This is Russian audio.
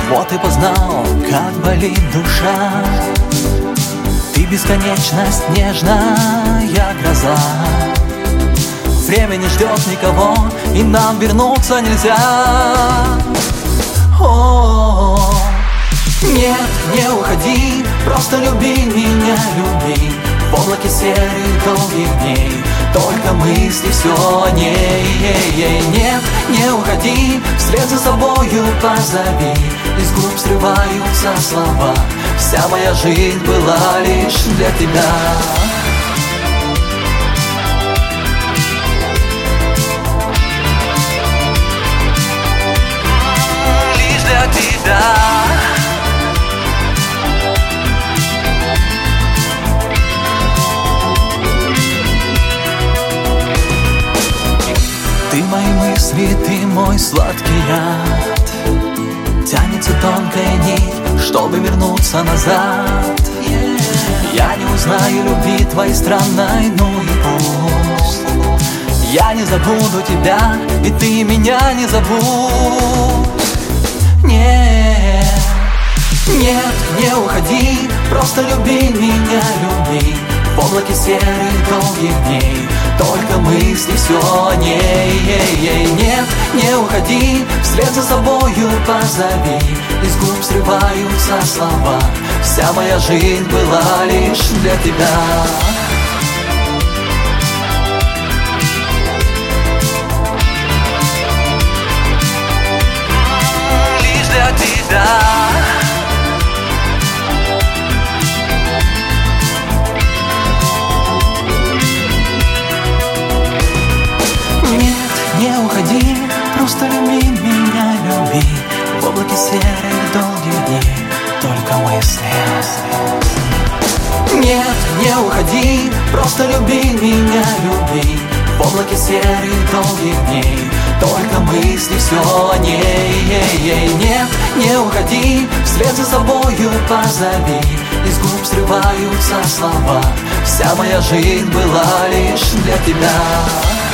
Вот и познал, как болит душа. Ты бесконечность, нежная гроза. Время не ждет никого, и нам вернуться нельзя. О, нет, не уходи, просто люби меня, люби. В облаке серых долгих дней только мысли все о ней. Нет, не уходи, вслед за собою позови. Из губ срываются слова. Вся моя жизнь была лишь для тебя. Лишь для тебя. Ты мои мысли, ты мой сладкий яд. Тянется тонкая нить, чтобы вернуться назад. Я не узнаю любви твоей странной, ну и пусть. Я не забуду тебя, и ты меня не забудь. Нет, нет, не уходи, просто люби меня, люби. В облаке серых долгих дней только мысли все о ней. Нет, не уходи, вслед за собою позови. Из губ срываются слова. Вся моя жизнь была лишь для тебя. Лишь для тебя. Не уходи, просто люби меня, люби. В облаке серых долгих дней только мысли. Нет, не уходи, просто люби меня, люби. В облаке серых долгих дней только мысли все о ней. Нет, не уходи, вслед за собою позови. Из губ срываются слова. Вся моя жизнь была лишь для тебя.